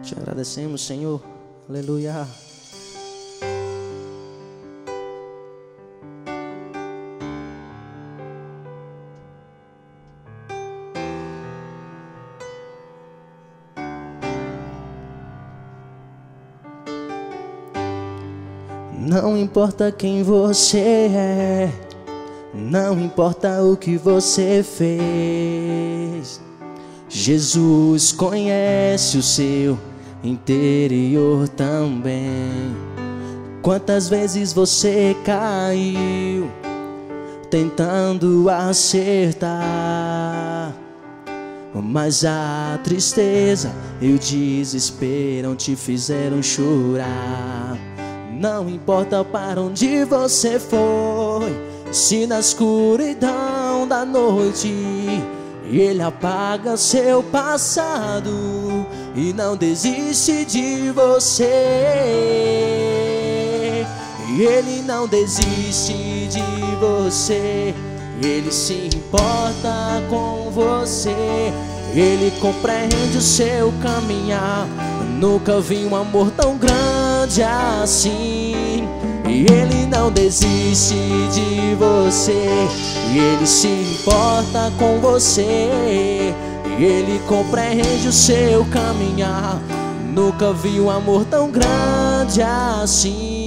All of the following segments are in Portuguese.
Te agradecemos, Senhor. Aleluia. Não importa quem você é, não importa o que você fez, Jesus conhece o seu interior também. Quantas vezes você caiu tentando acertar, mas a tristeza e o desespero te fizeram chorar. Não importa para onde você foi, se na escuridão da noite Ele apaga seu passado e não desiste de você. Ele não desiste de você, Ele se importa com você. Ele compreende o seu caminhar. Nunca vi um amor tão grande assim. E Ele não desiste de você, e Ele se importa com você. E Ele compreende o seu caminhar. Nunca vi um amor tão grande assim.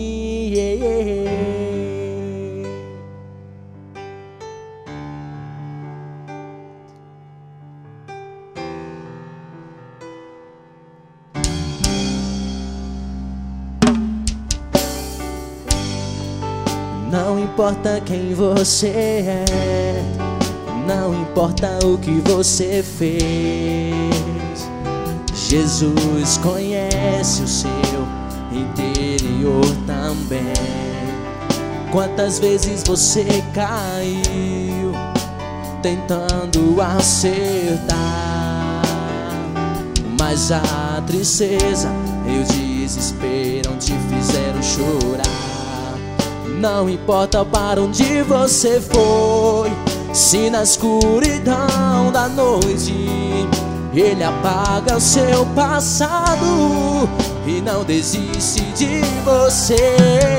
Não importa quem você é, não importa o que você fez, Jesus conhece o seu interior também. Quantas vezes você caiu tentando acertar, mas a tristeza e o desespero te fizeram chorar. Não importa para onde você foi, se na escuridão da noite Ele apaga o seu passado e não desiste de você.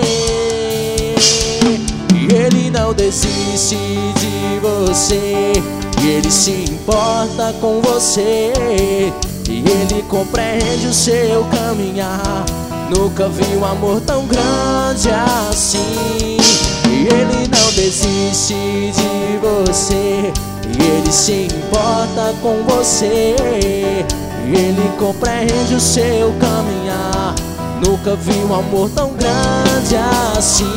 E Ele não desiste de você, e Ele se importa com você. E Ele compreende o seu caminhar. Nunca vi um amor tão grande assim. E Ele não desiste de você, e Ele se importa com você. E Ele compreende o seu caminhar. Nunca vi um amor tão grande assim.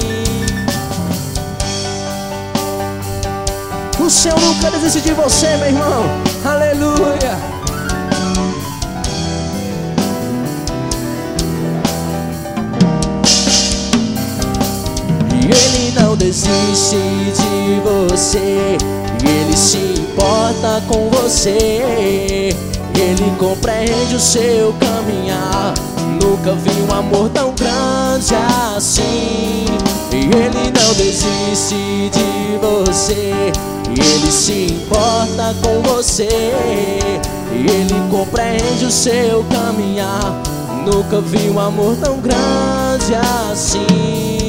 O Senhor nunca desiste de você, meu irmão. Aleluia. Ele não desiste de você, e Ele se importa com você. Ele compreende o seu caminhar. Nunca vi um amor tão grande assim. E Ele não desiste de você, e Ele se importa com você. E Ele compreende o seu caminhar. Nunca vi um amor tão grande assim.